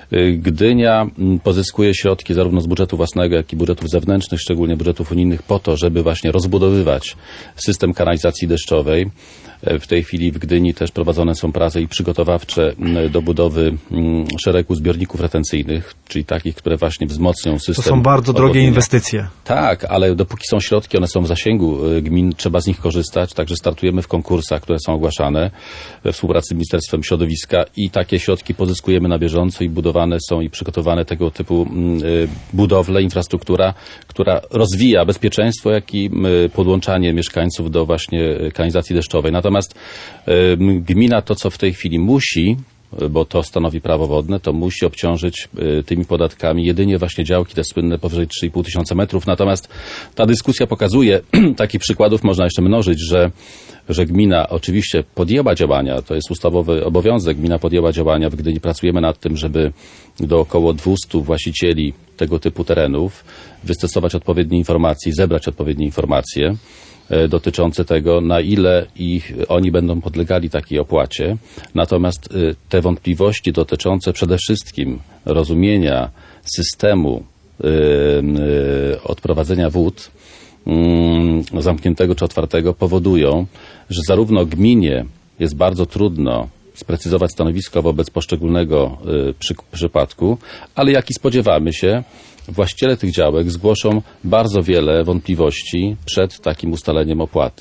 Gdynia pozyskuje środki zarówno z budżetu własnego, jak i budżetów zewnętrznych, szczególnie budżetów unijnych, po to, żeby właśnie rozbudowywać system kanalizacji deszczowej. W tej chwili w Gdyni też prowadzone są prace i przygotowawcze do budowy szeregu zbiorników retencyjnych, czyli takich, które właśnie wzmocnią system. To są bardzo drogie inwestycje. Tak, ale dopóki są środki, one są w zasięgu gmin, trzeba z nich korzystać, także startujemy w konkursach, które są ogłaszane we współpracy z Ministerstwem Środowiska i takie środki pozyskujemy na bieżąco i budowane są i przygotowane tego typu budowle, infrastruktura, która rozwija bezpieczeństwo, jak i podłączanie mieszkańców do właśnie kanalizacji deszczowej. Natomiast gmina to, co w tej chwili musi, bo to stanowi prawo wodne, to musi obciążyć tymi podatkami jedynie właśnie działki te słynne powyżej trzy i pół tysiąca metrów. Natomiast ta dyskusja pokazuje, takich przykładów można jeszcze mnożyć, że, że gmina oczywiście podjęła działania, to jest ustawowy obowiązek, gmina podjęła działania, w Gdyni pracujemy nad tym, żeby do około dwustu właścicieli tego typu terenów wystosować odpowiednie informacje i zebrać odpowiednie informacje dotyczące tego, na ile ich, oni będą podlegali takiej opłacie. Natomiast te wątpliwości dotyczące przede wszystkim rozumienia systemu yy, yy, odprowadzenia wód yy, zamkniętego czy otwartego powodują, że zarówno gminie jest bardzo trudno sprecyzować stanowisko wobec poszczególnego yy, przy, przypadku, ale jak i spodziewamy się, właściciele tych działek zgłoszą bardzo wiele wątpliwości przed takim ustaleniem opłaty.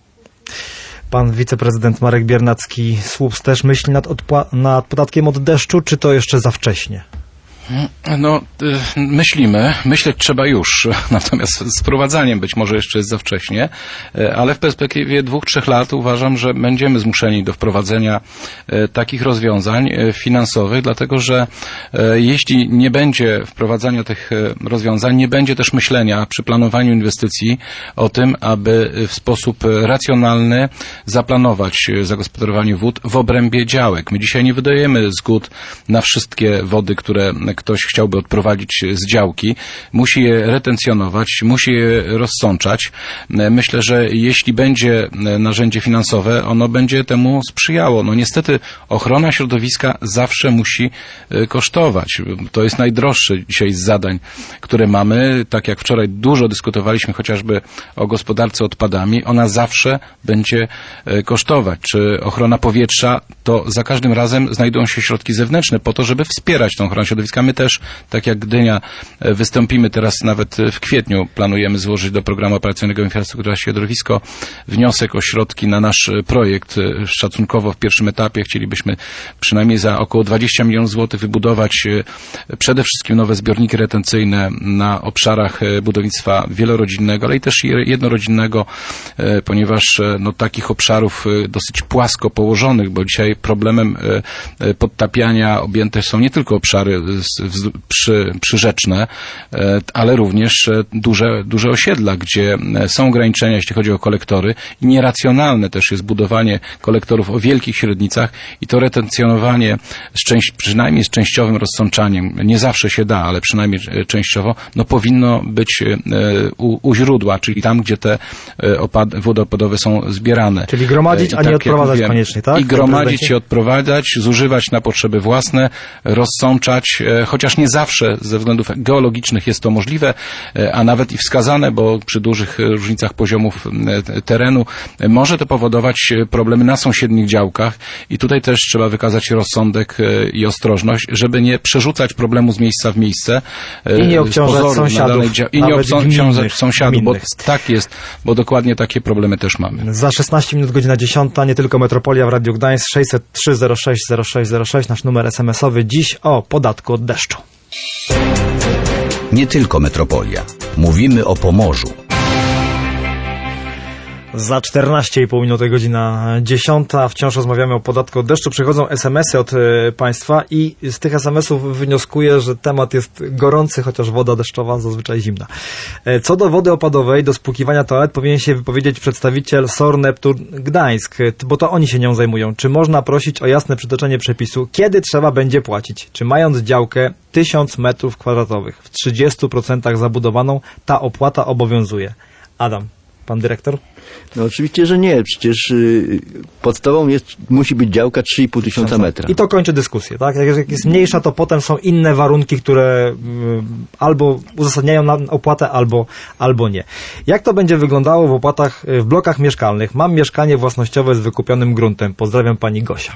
Pan wiceprezydent Marek Biernacki-Słups też myśli nad, odpła- nad podatkiem od deszczu, czy to jeszcze za wcześnie? No, myślimy, myśleć trzeba już, natomiast z wprowadzaniem być może jeszcze jest za wcześnie, ale w perspektywie dwóch, trzech lat uważam, że będziemy zmuszeni do wprowadzenia takich rozwiązań finansowych, dlatego że jeśli nie będzie wprowadzania tych rozwiązań, nie będzie też myślenia przy planowaniu inwestycji o tym, aby w sposób racjonalny zaplanować zagospodarowanie wód w obrębie działek. My dzisiaj nie wydajemy zgód na wszystkie wody, które ktoś chciałby odprowadzić z działki, musi je retencjonować, musi je rozsączać. Myślę, że jeśli będzie narzędzie finansowe, ono będzie temu sprzyjało. No niestety ochrona środowiska zawsze musi kosztować. To jest najdroższe dzisiaj z zadań, które mamy. Tak jak wczoraj dużo dyskutowaliśmy chociażby o gospodarce odpadami, ona zawsze będzie kosztować. Czy ochrona powietrza, to za każdym razem znajdują się środki zewnętrzne po to, żeby wspierać tą ochronę środowiska. My też, tak jak Gdynia, wystąpimy teraz nawet w kwietniu, planujemy złożyć do Programu Operacyjnego Infrastruktura Środowisko wniosek o środki na nasz projekt. Szacunkowo w pierwszym etapie chcielibyśmy przynajmniej za około dwadzieścia milionów złotych wybudować przede wszystkim nowe zbiorniki retencyjne na obszarach budownictwa wielorodzinnego, ale i też jednorodzinnego, ponieważ no, takich obszarów dosyć płasko położonych, bo dzisiaj problemem podtapiania objęte są nie tylko obszary przy, przyrzeczne, ale również duże, duże osiedla, gdzie są ograniczenia, jeśli chodzi o kolektory i nieracjonalne też jest budowanie kolektorów o wielkich średnicach i to retencjonowanie z część, przynajmniej z częściowym rozsączaniem, nie zawsze się da, ale przynajmniej częściowo, no powinno być u, u źródła, czyli tam, gdzie te opady, wody opadowe są zbierane. Czyli gromadzić, a tak, nie odprowadzać mówiłem, koniecznie, tak? I gromadzić i odprowadzać, zużywać na potrzeby własne, rozsączać, chociaż nie zawsze ze względów geologicznych jest to możliwe, a nawet i wskazane, bo przy dużych różnicach poziomów terenu może to powodować problemy na sąsiednich działkach i tutaj też trzeba wykazać rozsądek i ostrożność, żeby nie przerzucać problemu z miejsca w miejsce. I nie obciążać sąsiadów. Dzia- I nie obciążać sąsiadów, bo tak jest, bo dokładnie takie problemy też mamy. Za szesnaście minut, godzina dziesiąta, nie tylko Metropolia w Radiu Gdańsk, sześćset trzy zero sześć zero sześć zero sześć, nasz numer es em esowy. Dziś o podatku od deszczu. Nie tylko Metropolia. Mówimy o Pomorzu. Za czternaście i pół minuty, godzina dziesiąta. Wciąż rozmawiamy o podatku od deszczu. Przychodzą es em esy od y, Państwa i z tych es em esów wnioskuję, że temat jest gorący, chociaż woda deszczowa zazwyczaj zimna. E, co do wody opadowej, do spłukiwania toalet powinien się wypowiedzieć przedstawiciel S O R Neptun Gdańsk, bo to oni się nią zajmują. Czy można prosić o jasne przytoczenie przepisu, kiedy trzeba będzie płacić? Czy mając działkę tysiąc metrów kwadratowych w trzydziestu procentach zabudowaną, ta opłata obowiązuje? Adam. pan dyrektor? No oczywiście, że nie. Przecież y, podstawą jest, musi być działka trzy i pół tysiąca metra. I to kończy dyskusję, tak? Jak jest, jak jest mniejsza, to potem są inne warunki, które y, albo uzasadniają na opłatę, albo, albo nie. Jak to będzie wyglądało w opłatach, w blokach mieszkalnych? Mam mieszkanie własnościowe z wykupionym gruntem. Pozdrawiam pani Gosia.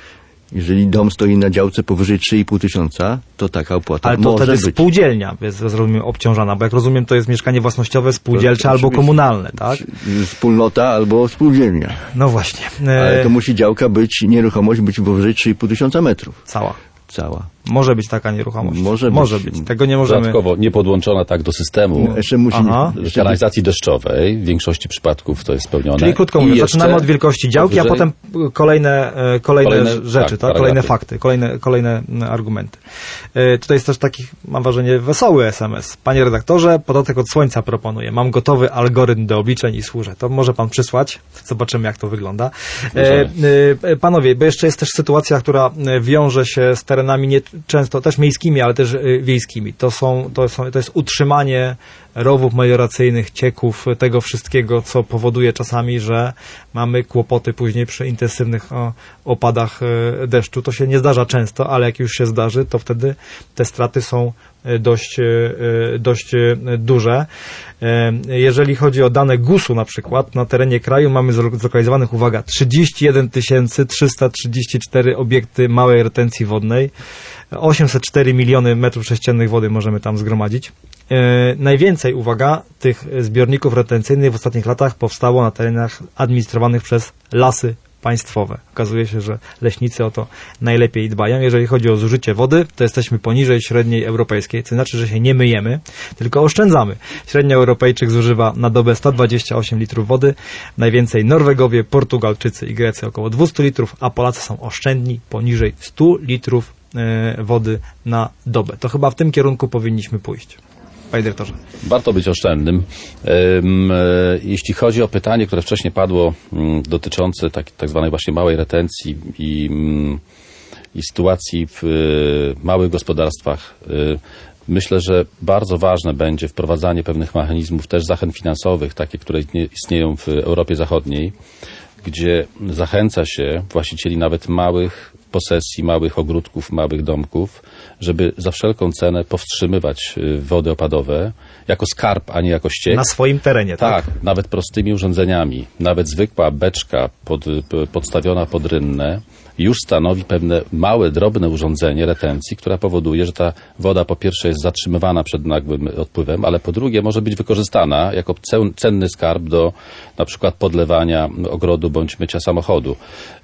Jeżeli dom stoi na działce powyżej trzy i pół tysiąca, to taka opłata Ale to może wtedy być. spółdzielnia jest, rozumiem, obciążana, bo jak rozumiem, to jest mieszkanie własnościowe, spółdzielcze To albo oczywiście komunalne, tak? Wspólnota albo spółdzielnia. No właśnie. Ale E, to musi działka być, nieruchomość być powyżej trzy i pół tysiąca metrów. Cała. Cała. Może być taka nieruchomość. Może być. Może być. Tego nie możemy... Dodatkowo nie podłączona tak do systemu Jeszcze musi... Aha. Jeszcze kanalizacji deszczowej. W większości przypadków to jest spełnione. Czyli krótko I mówiąc, jeszcze zaczynamy od wielkości działki, a powyżej- potem kolejne, e, kolejne, Kolejne, rzeczy, tak, tak? paragrafy. Kolejne fakty, kolejne, kolejne m, argumenty. E, Tutaj jest też taki, mam wrażenie, wesoły S M S. Panie redaktorze, podatek od słońca proponuję. Mam gotowy algorytm do obliczeń i służę. To może pan przysłać. Zobaczymy, jak to wygląda. E, e, Panowie, bo jeszcze jest też sytuacja, która e, wiąże się z terenami nie często też miejskimi, ale też e, wiejskimi. To są, to są, to jest utrzymanie rowów melioracyjnych, cieków, tego wszystkiego, co powoduje czasami, że mamy kłopoty później przy intensywnych o, opadach e, deszczu. To się nie zdarza często, ale jak już się zdarzy, to wtedy te straty są e, dość, e, dość e, duże. E, Jeżeli chodzi o dane gusu na przykład, na terenie kraju mamy zlo- zlokalizowanych, uwaga, trzydzieści jeden tysięcy trzysta trzydzieści cztery obiekty małej retencji wodnej. osiemset cztery miliony metrów sześciennych wody możemy tam zgromadzić. E, najwięcej, uwaga, tych zbiorników retencyjnych w ostatnich latach powstało na terenach administrowanych przez Lasy Państwowe. Okazuje się, że leśnicy o to najlepiej dbają. Jeżeli chodzi o zużycie wody, to jesteśmy poniżej średniej europejskiej, co znaczy, że się nie myjemy, tylko oszczędzamy. Średnio Europejczyk zużywa na dobę sto dwadzieścia osiem litrów wody, najwięcej Norwegowie, Portugalczycy i Grecy około dwieście litrów, a Polacy są oszczędni poniżej stu litrów e, wody na dobę. To chyba w tym kierunku powinniśmy pójść. Panie dyrektorze. Warto być oszczędnym. Ym, e, Jeśli chodzi o pytanie, które wcześniej padło, mm, dotyczące tak, tak zwanej właśnie małej retencji i, mm, i sytuacji w y, małych gospodarstwach, y, myślę, że bardzo ważne będzie wprowadzanie pewnych mechanizmów, też zachęt finansowych, takie, które istnieją w Europie Zachodniej, gdzie zachęca się właścicieli nawet małych posesji, małych ogródków, małych domków, żeby za wszelką cenę powstrzymywać y, wody opadowe jako skarb, a nie jako ściek. Na swoim terenie, tak? Tak, nawet prostymi urządzeniami. Nawet zwykła beczka pod, p- podstawiona pod rynnę już stanowi pewne małe, drobne urządzenie retencji, która powoduje, że ta woda po pierwsze jest zatrzymywana przed nagłym odpływem, ale po drugie może być wykorzystana jako cen- cenny skarb do na przykład podlewania ogrodu bądź mycia samochodu.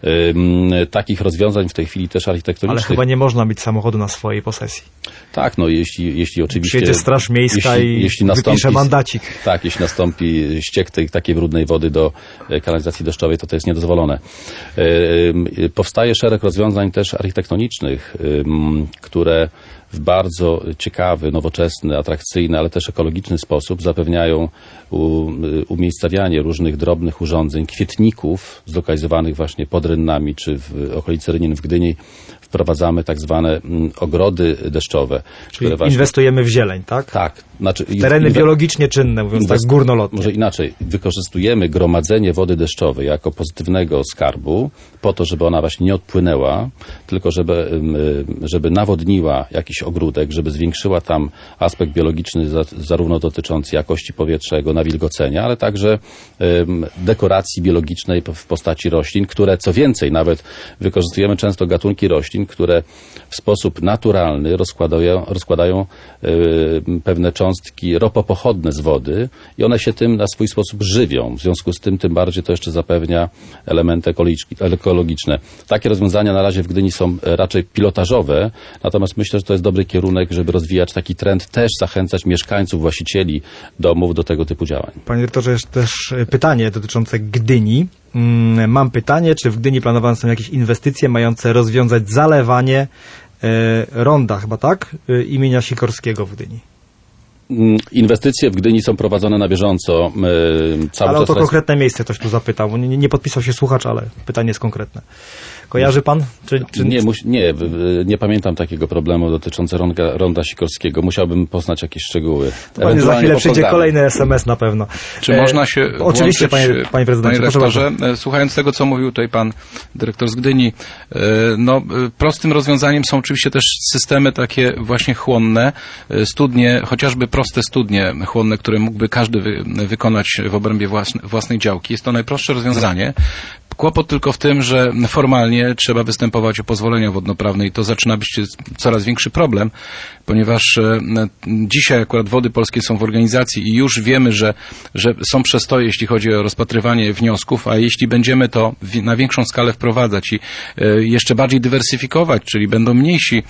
Ym, takich rozwiązań w tej chwili też Ale architektonicznych... chyba nie można mieć samochodu na swojej posesji. Tak, no jeśli, jeśli oczywiście... Przyjedzie Straż Miejska jeśli, i jeśli wypisze nastąpi, mandacik. Tak, jeśli nastąpi ściek tej takiej brudnej wody do e, kanalizacji deszczowej, to to jest niedozwolone. E, e, powstaje szereg rozwiązań też architektonicznych, e, m, które w bardzo ciekawy, nowoczesny, atrakcyjny, ale też ekologiczny sposób zapewniają u, umiejscawianie różnych drobnych urządzeń, kwietników zlokalizowanych właśnie pod rynnami czy w okolicy rynien w Gdyni. Wprowadzamy tak zwane mm, ogrody deszczowe. Czyli które właśnie, inwestujemy w zieleń, tak? tak. Znaczy, Tereny inwe- biologicznie czynne, mówiąc tak Inwest- górnolotnie. Może inaczej, wykorzystujemy gromadzenie wody deszczowej jako pozytywnego skarbu po to, żeby ona właśnie nie odpłynęła, tylko żeby, ym, żeby nawodniła jakiś ogródek, żeby zwiększyła tam aspekt biologiczny za, zarówno dotyczący jakości powietrza, jego nawilgocenia, ale także ym, dekoracji biologicznej w postaci roślin, które co więcej, nawet wykorzystujemy często gatunki roślin, które w sposób naturalny rozkładają, rozkładają y, pewne cząstki ropopochodne z wody i one się tym na swój sposób żywią. W związku z tym tym bardziej to jeszcze zapewnia elementy ekologiczne. Takie rozwiązania na razie w Gdyni są raczej pilotażowe, natomiast myślę, że to jest dobry kierunek, żeby rozwijać taki trend, też zachęcać mieszkańców, właścicieli domów do tego typu działań. Panie dyrektorze, jest też pytanie dotyczące Gdyni. Mm, Mam pytanie, czy w Gdyni planowane są jakieś inwestycje mające rozwiązać zalewanie e, ronda, chyba tak, e, imienia Sikorskiego w Gdyni? Inwestycje w Gdyni są prowadzone na bieżąco. Cały ale o to czas konkretne miejsce ktoś tu zapytał. Nie, nie podpisał się słuchacz, ale pytanie jest konkretne. Kojarzy pan? Czy, czy... Nie, muś, nie, nie pamiętam takiego problemu dotyczącego ronda, ronda Sikorskiego. Musiałbym poznać jakieś szczegóły. To panie, za chwilę przyjdzie kolejny es em es na pewno. Czy e, można się Oczywiście, panie, panie prezydencie. Panie rektorze, słuchając tego, co mówił tutaj pan dyrektor z Gdyni, no prostym rozwiązaniem są oczywiście też systemy takie właśnie chłonne, studnie, chociażby proste studnie chłonne, które mógłby każdy wy, wykonać w obrębie własne, własnej działki. Jest to najprostsze rozwiązanie. Kłopot tylko w tym, że formalnie trzeba występować o pozwolenia wodnoprawne i to zaczyna być coraz większy problem, ponieważ dzisiaj akurat Wody Polskie są w organizacji i już wiemy, że, że są przestoje, jeśli chodzi o rozpatrywanie wniosków, a jeśli będziemy to na większą skalę wprowadzać i jeszcze bardziej dywersyfikować, czyli będą mniejsi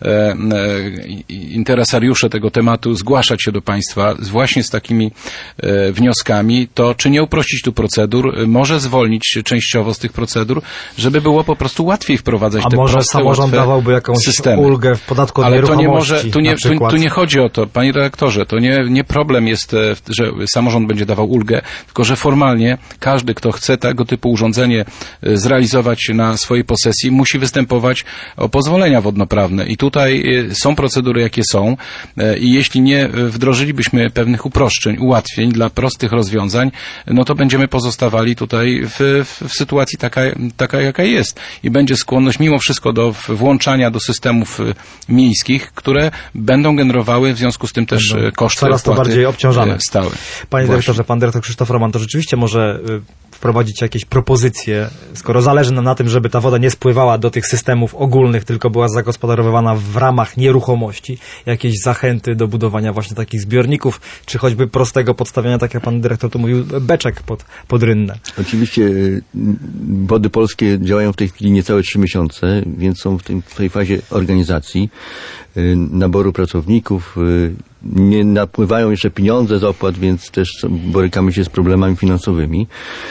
interesariusze tego tematu zgłaszać się do państwa właśnie z takimi wnioskami, to czy nie uprościć tu procedur, może zwolnić częściowo z tych procedur, żeby było po prostu łatwiej wprowadzać a te może proste, samorząd dawałby jakąś systemy. ulgę w podatku od Ale to nie nieruchomości, może, tu nie, tu, tu nie chodzi o to, panie redaktorze, to nie, nie problem jest, że samorząd będzie dawał ulgę, tylko że formalnie każdy, kto chce tego typu urządzenie zrealizować na swojej posesji, musi występować o pozwolenia wodnoprawne i tutaj są procedury, jakie są i jeśli nie wdrożylibyśmy pewnych uproszczeń, ułatwień dla prostych rozwiązań, no to będziemy pozostawali tutaj w, w, w sytuacji taka, taka, jaka jest i będzie skłonność mimo wszystko do włączania do systemów miejskich, które będą generowały w związku z tym też będą koszty coraz to bardziej obciążane. Stałe. Panie dyrektorze, pan dyrektor Krzysztof Roman, to rzeczywiście może wprowadzić jakieś propozycje, skoro zależy nam na tym, żeby ta woda nie spływała do tych systemów ogólnych, tylko była zagospodarowywana w ramach nieruchomości, jakieś zachęty do budowania właśnie takich zbiorników, czy choćby prostego podstawiania, tak jak pan dyrektor tu mówił, beczek pod, pod rynnę. Oczywiście Wody Polskie działają w tej chwili niecałe trzy miesiące, więc są w, tym, w tej fazie organizacji, naboru pracowników, nie napływają jeszcze pieniądze z opłat, więc też borykamy się z problemami finansowymi.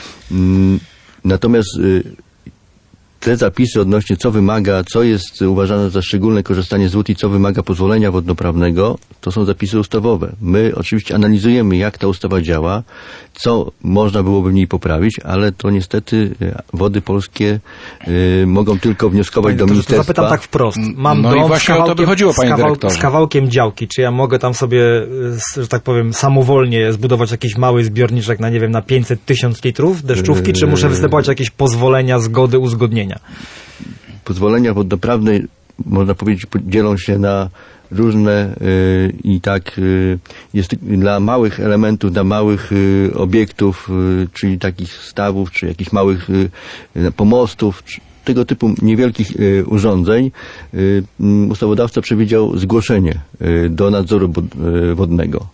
Natomiast te zapisy odnośnie co wymaga, co jest uważane za szczególne korzystanie z wód i co wymaga pozwolenia wodnoprawnego, to są zapisy ustawowe. My oczywiście analizujemy, jak ta ustawa działa, co można byłoby w niej poprawić, ale to niestety Wody Polskie y, mogą tylko wnioskować panie do ministerstwa. To zapytam tak wprost. Mam no dom i właśnie o to by chodziło, panie dyrektorze. Z kawałkiem działki. Czy ja mogę tam sobie, że tak powiem, samowolnie zbudować jakiś mały zbiorniczek na, nie wiem, na pięćset tysięcy litrów deszczówki, yy... czy muszę występować jakieś pozwolenia, zgody, uzgodnienia? Pozwolenia wodnoprawne, można powiedzieć, dzielą się na różne y, i tak y, jest dla małych elementów, dla małych y, obiektów, y, czyli takich stawów, czy jakichś małych y, pomostów, czy tego typu niewielkich y, urządzeń y, ustawodawca przewidział zgłoszenie y, do nadzoru y, wodnego.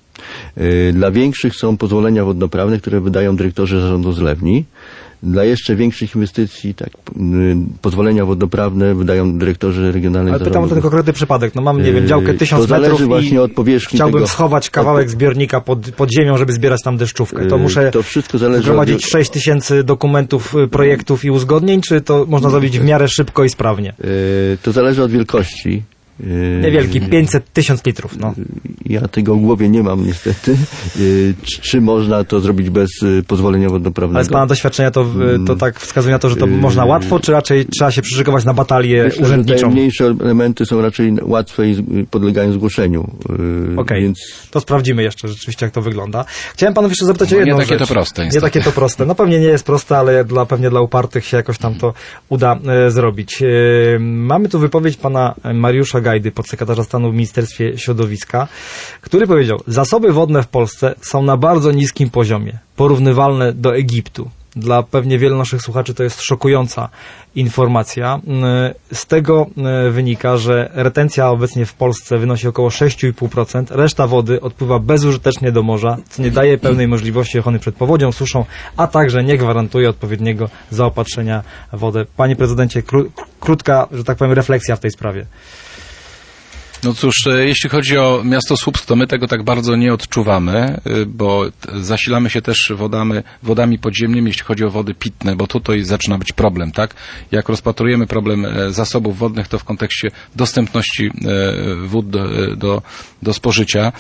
Y, dla większych są pozwolenia wodnoprawne, które wydają dyrektorzy zarządu zlewni. Dla jeszcze większych inwestycji, tak, pozwolenia wodnoprawne wydają dyrektorzy regionalnych. Ale pytam o ten konkretny przypadek. No mam, nie wiem, działkę tysiąc metrów właśnie od powierzchni chciałbym tego, schować kawałek od... zbiornika pod, pod ziemią, żeby zbierać tam deszczówkę. To muszę to wszystko zależy zgromadzić od... sześć tysięcy dokumentów, projektów i uzgodnień, czy to można zrobić w miarę szybko i sprawnie? To zależy od wielkości. Niewielki, pięćset tysięcy litrów, no. Ja tego w głowie nie mam niestety. Czy, czy można to zrobić bez pozwolenia wodnoprawnego? Ale z pana doświadczenia to, to tak wskazuje na to, że to można łatwo, czy raczej trzeba się przyszykować na batalię Myślę, urzędniczą? Te mniejsze elementy są raczej łatwe i podlegają zgłoszeniu. Okej, okay. Więc... to sprawdzimy jeszcze rzeczywiście, jak to wygląda. Chciałem panów jeszcze zapytać no, o jedną nie takie rzecz. to proste. Nie takie to proste. No pewnie nie jest proste, ale dla, pewnie dla upartych się jakoś tam to uda e, zrobić. E, mamy tu wypowiedź pana Mariusza Gajdy, podsekretarza stanu w Ministerstwie Środowiska, który powiedział: zasoby wodne w Polsce są na bardzo niskim poziomie, porównywalne do Egiptu. Dla pewnie wielu naszych słuchaczy to jest szokująca informacja. Z tego wynika, że retencja obecnie w Polsce wynosi około sześć i pół procent. Reszta wody odpływa bezużytecznie do morza, co nie daje pełnej możliwości ochrony przed powodzią, suszą, a także nie gwarantuje odpowiedniego zaopatrzenia w wodę. Panie prezydencie, kró- krótka, że tak powiem, refleksja w tej sprawie. No cóż, jeśli chodzi o miasto Słupsk, to my tego tak bardzo nie odczuwamy, bo zasilamy się też wodami, wodami podziemnymi, jeśli chodzi o wody pitne, bo tutaj zaczyna być problem, tak? Jak rozpatrujemy problem zasobów wodnych, to w kontekście dostępności wód do, do, do spożycia.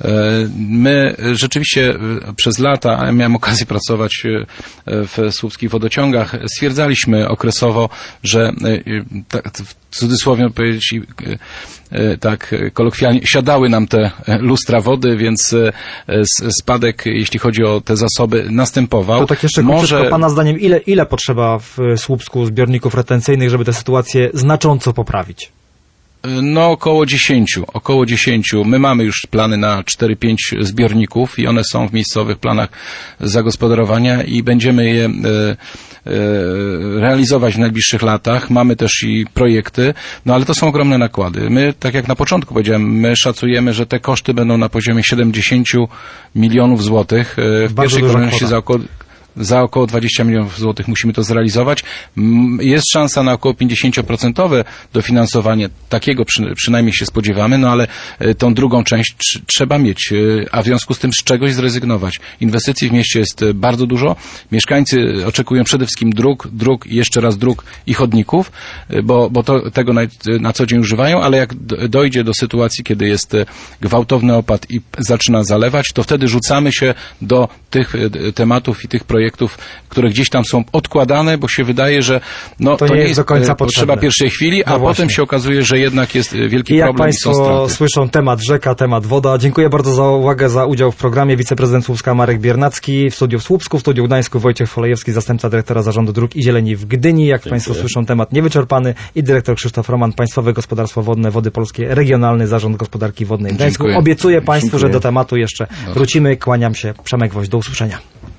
My rzeczywiście przez lata, a ja miałem okazję pracować w słupskich wodociągach, stwierdzaliśmy okresowo, że tak, w cudzysłowie powiedzieć, tak kolokwialnie, siadały nam te lustra wody, więc spadek, jeśli chodzi o te zasoby, następował. To tak jeszcze Może... krótko, pana zdaniem, ile, ile potrzeba w Słupsku zbiorników retencyjnych, żeby tę sytuację znacząco poprawić? No około dziesięciu, około dziesięciu. My mamy już plany na cztery pięć zbiorników i one są w miejscowych planach zagospodarowania i będziemy je e, e, realizować w najbliższych latach. Mamy też i projekty, no ale to są ogromne nakłady. My, tak jak na początku powiedziałem, my szacujemy, że te koszty będą na poziomie siedemdziesiąt milionów złotych. E, w pierwszej kolejności za około Za około dwadzieścia milionów złotych musimy to zrealizować. Jest szansa na około pięćdziesiąt procent dofinansowanie. Takiego przy, przynajmniej się spodziewamy, no ale tą drugą część tr- trzeba mieć, a w związku z tym z czegoś zrezygnować. Inwestycji w mieście jest bardzo dużo. Mieszkańcy oczekują przede wszystkim dróg, dróg i jeszcze raz dróg i chodników, bo, bo to, tego na, na co dzień używają, ale jak dojdzie do sytuacji, kiedy jest gwałtowny opad i zaczyna zalewać, to wtedy rzucamy się do tych tematów i tych projektów, projektów, które gdzieś tam są odkładane, bo się wydaje, że no, to, to nie nie jest do końca potrzeba pierwszej chwili, a no potem właśnie. się okazuje, że jednak jest wielki I jak problem Państwo i są straty. słyszą, temat rzeka, temat woda. Dziękuję bardzo za uwagę, za udział w programie. Wiceprezydent Słupska Marek Biernacki, w studiu w Słupsku, w studiu w Gdańsku Wojciech Folejewski, zastępca dyrektora Zarządu Dróg i Zieleni w Gdyni. Jak Dziękuję. Państwo słyszą, temat niewyczerpany i dyrektor Krzysztof Roman, Państwowe Gospodarstwo Wodne Wody Polskie, Regionalny Zarząd Gospodarki Wodnej w Gdańsku. Dziękuję. Obiecuję Państwu, Dziękuję. że do tematu jeszcze wrócimy. Kłaniam się. Przemek Woź. Do usłyszenia.